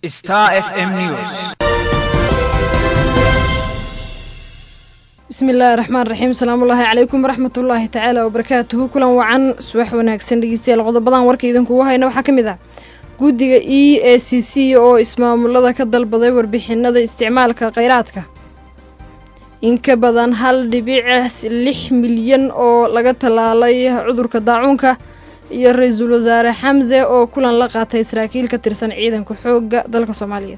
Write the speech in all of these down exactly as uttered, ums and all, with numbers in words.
Star F M News. بسم الله الرحمن الرحيم. السلام الله عليكم ورحمة الله تعالى وبركاته. كلن وعن سواح وناكسن dhegeystayaal qodobbadan warka idinku wahayna waxa kamid ah guddiga E A C C oo ismaamulada ka dalbaday warbixinada isticmaalka kheyraadka in ka badan hal dhibic lix milyan oo laga talaalay cudurka daacuunka iyo ra'iisul wasaare Xamse oo kulan la qaatay saraakiil ka tirsan ciidanka xoogga dalka Soomaaliyeed.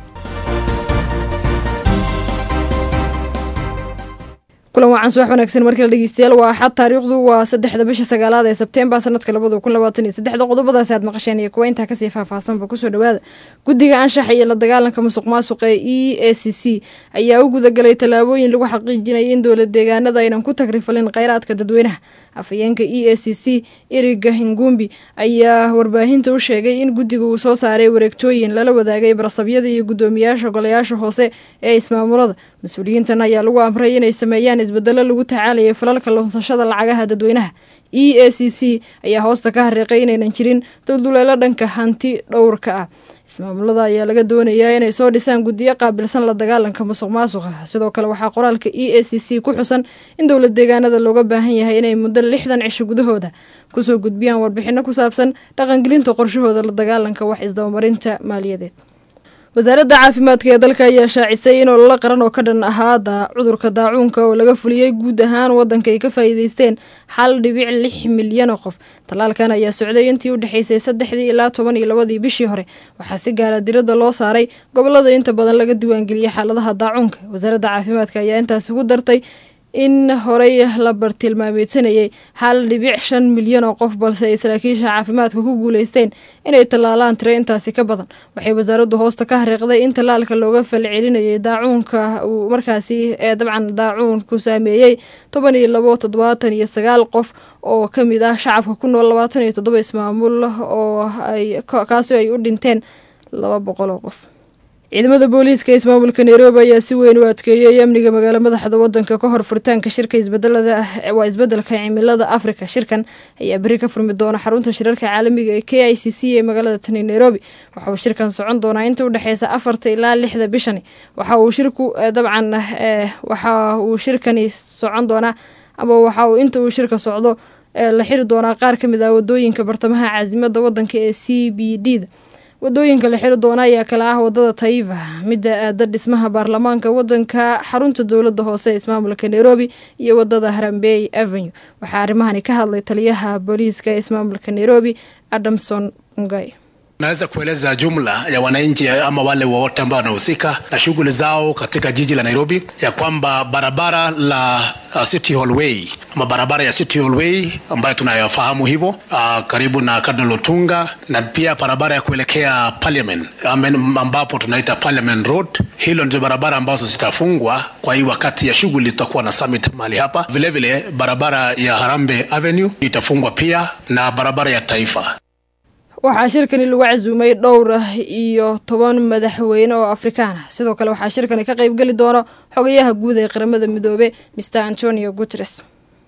kulan wacan subax wanaagsan markii la dhageystayaal waa xad taariikhdu waa saddexda bisha sagaalaad ee Sebtembar sanadka laba kun labaatan iyo saddex qodobadaas aad maqasheen iyo kuwa inta ka sii faahfaahsan ku soo dhawaada guddiga anshaxa iyo la dagaalanka musuqmaasuqa ee E A C C ayaa u gudagalay talaabooyin lagu xaqiijinayo in dowlad deegaanada aynan ku tagrifalin kheyraadka dadweynaha. afayeenka E A C C Iriga Ngumbi ayaa warbaahinta u sheegay in guddigu uu soo saaray wareegtooyin lala wadaagay barasabyada iyo gudoomiyaasha golayaasha hoose ee ismaamulada. mas-uuliyiintan ayaa lagu amray inay sameeyaan isbedelo lagu tacaalayo falalka lunsashada lacagaha dadweynaha. E A C C ayaa hoosta ka xariiqay inaynan jirin dulduleelo dhanka hanti dhowrka ah. ismaamulada ayaa laga doonayaa inay soo dhisaan guddiyo qaabilsan la dagaalanka musuqmaasuqa. sidoo kale waxaa qoraalka E A C C ku xusan in dowlad deegaanada looga baahan yahay inay muddo lixdan cisho gudahooda kusoo gudbiyaan warbixino ku saabsan dhaqangelinta qorshahooda la dagaalanka wax isdabamarinta maaliyadeed. wasaaradda caafimaadka ee dalka ayaa shaacisay in olole qaran oo ka dhan ahaada cudurka daacuunka oo laga fuliyey guud ahaan waddanka ay ka faa'iidaysteen hal dhibic lix milyan oo qof. talaalkan ayaa socday intii u dhexaysay saddexdii ilaa toban iyo labadii bishii hore. waxaa si gaara diradda loo saaray gobollada inta badan laga diiwaangeliyey xaaladaha daacuunka. wasaaradda caafimaadka ayaa intaasi ku dartay in horey la bartilmaameedsanayay hal dhibic shan milyan oo qof balse ay saraakiisha caafimaadka ku guuleysteen inay tallaalaan tiro intaasi ka badan. waxay wasaaraddu hoosta ka xariiqday in tallaalka looga falcelinayay daacuunka uu markaasi ee dabcan daacuunku saameeyey toban iyo labo toddobaatan iyo sagaal qof oo ka mid ah shacabka ku nool labaatan iyo toddoba ismaamul oo ay kaasi ay u dhinteen laba boqol oo qof. ciidamada booliiska ismaamulka Nairobi ayaa si weyn u adkeeyay amniga magaalada madaxda waddanka ka hor furitaanka shirka isbedelada waa isbedelka cimilada Afrika. shirkan ayaa bari ka furmi doona xarunta shirarka caalamiga ee K I C C ee magaalada Tani Nairobi. waxa uu shirkan socon doonaa inta u dhaxaysa afarta ilaa lixda bishan. waxa uu shirku dabcan waxa uu shirkani socon doonaa ama waxa uu inta uu shirka socdo la xiri doonaa qaar ka mid ah wadooyinka bartamaha caasimada waddanka ee C B D. wadooyinka la xiri doona ayaa kala ah wadada Taifa, midda aada dhismaha baarlamaanka waddanka, xarunta dowladda hoose ee ismaamulka Nairobi iyo wadada Harambee Avenue. waxaa arrimahani ka hadlay taliyaha booliiska ee ismaamulka Nairobi Adamson Ngai. Naweza kueleza jumla ya wananchi ama wale wote ambao wanahusika na shughuli zao katika jiji la Nairobi ya kwamba barabara la uh, City Hall Way ama barabara ya City Hall Way ambayo tunayofahamu hivyo uh, karibu na Cardinal Otunga na pia barabara ya kuelekea Parliament ambapo tunaita Parliament Road, hilo ndio barabara ambazo zitafungwa kwa hii wakati ya shughuli tutakuwa na summit mahali hapa. Vile vile barabara ya Harambee Avenue itafungwa pia na barabara ya Taifa. waxaa shirkani lagu casuumay dhowr iyo toban madaxweyne oo Afrikaan ah. sidoo kale waxaa shirkani ka qayb gali doona xogayaha guud ee qaramada midoobay Mister Antonio Guterres.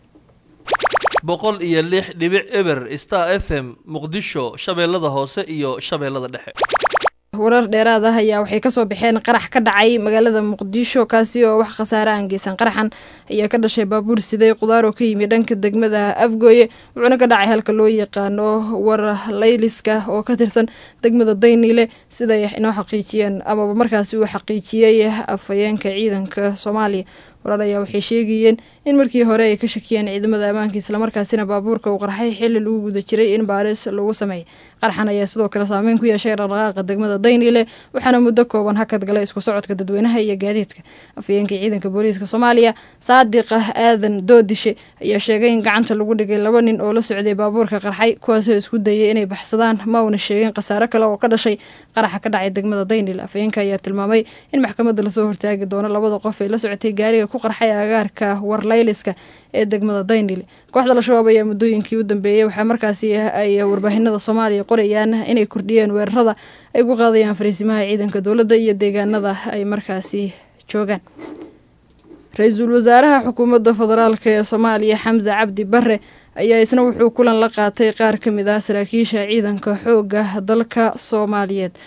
boqol iyo lix dhibic eber Star F M Muqdisho, shabeellada hoose iyo shabeellada dhexe. warar dheeraad ah ayaa waxay ka soo baxeen qarax ka dhacay magaalada Muqdisho kaasi oo wax khasaare aan geysan. qaraxan ayaa ka dhashay baabuur siday qudaar oo ka yimid dhanka degmada Afgooye wuxuuna ka dhacay halka loo yaqaano war layliska oo ka tirsan degmada Daynile sida ay inoo xaqiijiyeen ama markaasi uu xaqiijiyay afayeenka ciidanka Soomaaliya. warar ayaa waxay sheegayeen in markii hore ay ka shakiyeen ciidamada ammaanka isla markaasina baabuurka uu qarxay xilli lagu guda jiray in baaris lagu sameeyo. qaraxan ayaa sidoo kale saameyn ku yeeshay dhaqdhaqaaqa degmada Daynile waxaana muddo kooban hakad galay isku socodka dadweynaha iyo gaadiidka. afayeenka ciidanka booliiska Soomaaliya Saadiq Aadan Doodishe ayaa sheegay in gacanta lagu dhigay laba nin oo la socday baabuurka qarxay kuwaas oo isku dayay inay baxsadaan ma una sheegin khasaare kale oo ka dhashay qaraxa ka dhacay degmada Daynile. afayeenka ayaa tilmaamay in maxkamadda la soo hortaagi doono labada qof ee la socotay gaariga ku qarxay agaarka war layliska ee degmada Daynile. kooxda al-shabaab ayaa muddooyinkii u dambeeyay waxaa markaasi ay warbaahinada Soomaaliya qorayaan inay kordhiyeen weerarada ay ku qaadayaan fariisimaha ciidanka dowladda iyo deegaanada ay markaasi joogaan. ra'iisul wasaaraha xukuumadda federaalka ee Soomaaliya Xamse Cabdi Barre ayaa isna wuxuu kulan la qaatay qaar ka mid ah saraakiisha ciidanka xoogga dalka Soomaaliyeed.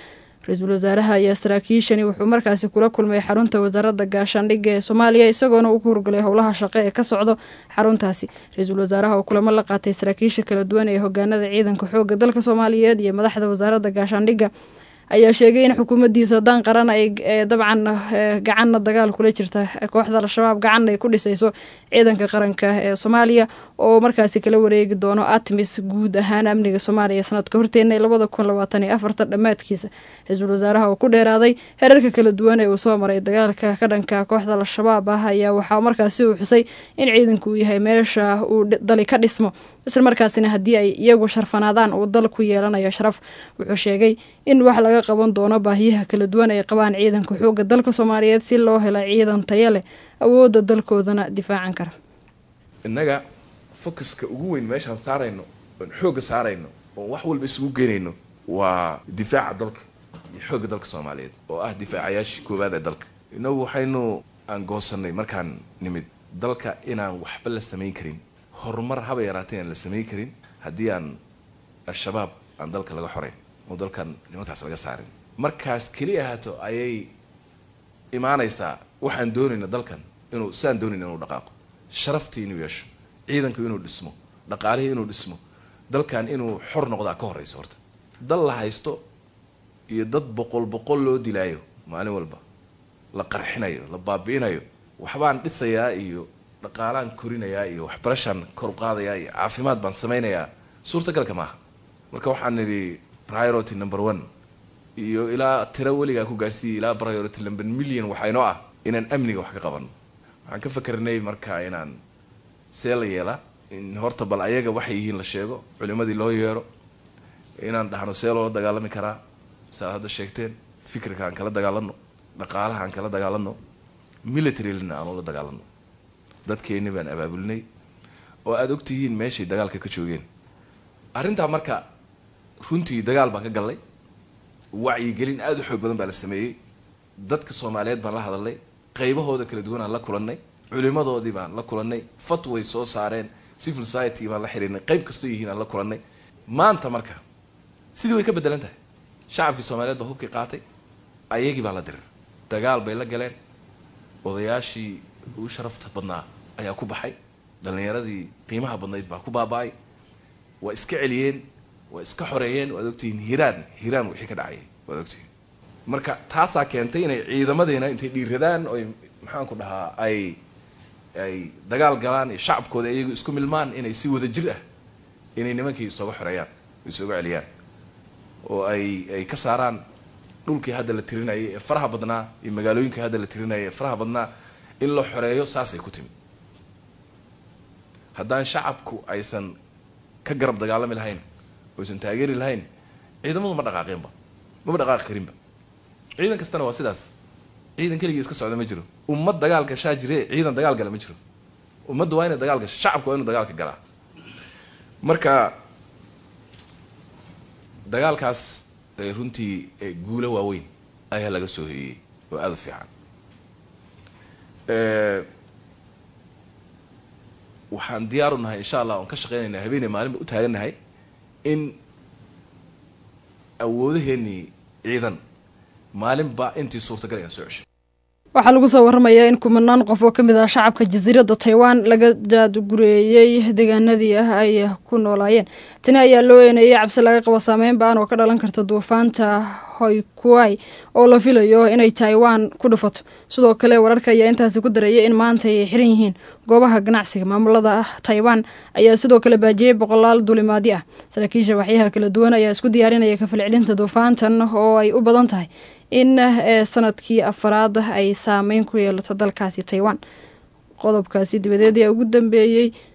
ra-iisul wasaaraha ayaa saraakiishani wuxuu markaasi kula kulmay xarunta wasaaradda gaashaandhigga ee Soomaaliya isagoona uu ku hurgalay howlaha shaqo ee ka socdo xaruntaasi. ra-iisul wasaaraha oo kulamo la qaatay saraakiisha kala duwan ee hogaanada ciidanka xoogga dalka Soomaaliyeed iyo madaxda wasaaradda gaashaandhigga ayaa sheegay in xukuumaddiisa dan qaran ay dabcan gacanna dagaal kula jirta kooxda al-shabaab gacan ay ku dhisayso ciidanka qaranka ee Soomaaliya oo markaasi kala wareegi doono ATMIS guud ahaan amniga Soomaaliya sanadka horteena labada kun labaatan iyo afar dhamaadkiisa. ra-iisul wasaaraha oo ku dheeraaday heerarka kala duwan ee uu soo maray dagaalka ka dhanka kooxda al-shabaab ah ayaa waxaa markaasi uu xusay in ciidanku uu yahay meesha uu dali ka dhismo isla markaasina haddii ay iyagu sharfanaadaan uu dal ku yeelanayo sharaf. wuxuu sheegay in wax laga qaban doono baahiyaha kala duwan ay qabaan ciidanka xoogga dalka Soomaaliyeed si loo helo ciidan tayo leh awoodda dalkoodana difaacan kara. innaga focuska ugu weyn meeshaan saarayno oo xoogga saarayno oo wax walba isugu geynayno waa difaaca dalka iyo xoogga dalka Soomaaliyeed oo ah difaacayaashii koowaad ee dalka. inagu waxaynu aan goosanay markaan nimid dalka inaan waxba la samayn karin horumar haba yaraatee aan la samayn karin haddii aan al-shabaab aan dalka laga xoreyn oo dalkan nimankaas laga saarin. markaas kaliya ahaato ayay imaanaysaa waxaan doonayna dalkan inuu saan doonayna inuu dhaqaaqo, sharaftii inuu yeesho, ciidanku inuu dhismo, dhaqaalihii inuu dhismo, dalkan inuu xor noqdaa ka horeyso. horta dal la haysto iyo dad boqol boqol loo dilaayo maalin walba, la qarxinayo, la baabi'inayo, waxbaan dhisayaa iyo dhaqaalaan korinayaa iyo waxbarashaan kor u qaadayaa iyo caafimaad baan samaynayaa suurtagalka maaha. marka waxaan nidhi priority number one iyo ilaa tira weligaa ku gaarsiiyey ilaa priority number million waxaa inoo ah inaan amniga wax ka qabanno. waxaan ka fakernay marka inaan see la yeela in horta bal ayaga waxay yihiin la sheego, culimadii loo yeero, inaan dhahno see loola dagaalami karaa saad hadda sheegteen, fikirka aan kala dagaalano, dhaqaalaha aan kala dagaalano, militarylina aan ula dagaalano. dadkeenni baan abaabulinay oo aada ogtihiin meeshay dagaalka ka joogeen. arrintaa marka runtii dagaal baan ka gallay, wacyigelin aada u xoog badan baa la sameeyey, dadka Soomaaliyeed baan la hadalnay, qaybahooda kala duwan aan la kulannay, culimadoodii baan la kulannay, fatway soo saareen, civil society baan la xiriirnay, qayb kastoo yihiin aan la kulannay. maanta marka sidii way ka bedelan tahay. shacabkii Soomaaliyeed baa hubkii qaatay, ayagii baa la diray, dagaal bay la galeen, odayaashii ugu sharafta badnaa ayaa ku baxay, dhalinyaradii qiimaha badnayd baa ku baaba'ay, waa iska celiyeen, waa iska xoreeyeen. waad ogtihiin hiiraan hiiraan wixii ka dhacayay waad ogtihiin. marka taasaa keentay inay ciidamadeena intay dhiiradaan oo maxaan ku dhahaa ay ay dagaal galaan iyo shacabkooda iyagu isku milmaan inay si wada jir ah inay nimankii isooga xoreeyaan, isooga celiyaan oo ay ay ka saaraan dhulkii hadda la tirinayay ee faraha badnaa iyo magaalooyinkii hadda la tirinayay ee faraha badnaa in la xoreeyo. saasay ku timi. haddaan shacabku aysan ka garab dagaalami lahayn oo aysan taageeri lahayn ciidamadu ma dhaqaaqeenba, mama dhaqaaqi karinba. ciidan kastana waa sidaas, ciidan keligii iska socda ma jiro. ummad dagaal gashaa jire, ciidan dagaal gala ma jiro. ummaddu waa inay dagaal gasho, shacabku waa inuu dagaalka galaa. marka dagaalkaas runtii guulo waaweyn ayaa laga soo hoyey oo aada u fiican. waxaan diyaar u nahay insha allah oon ka shaqeynaynaa habeenay maalinba u taagannahay in awoodaheenii ciidan maalinba intii suurtagal inaan soo cesho. waxaa lagu soo waramayaa in kumanaan qof oo ka mid ah shacabka jasiiradda Taiwan laga daadgureeyay deegaanadii ah ay ku noolaayeen. tani ayaa loo eenayay cabsi laga qabo saameyn ba'an oo ka dhalan karta duufaanta Haikwai oo la filayo inay Taiwan ku dhufato. sidoo kale wararka ayaa intaasi ku dareeyay in maanta ay xiran yihiin goobaha ganacsiga. maamulada Taiwan ayaa sidoo kale baajiyay boqolaal duulimaadyo ah. saraakiisha waxyaha kala duwan ayaa isku diyaarinaya ka falcelinta duufaantan oo ay u badan tahay in sanadkii afraad ay saameyn ku yeelato dalkaasi Taiwan. qodobkaasi dibadeed ayaa ugu dambeeyay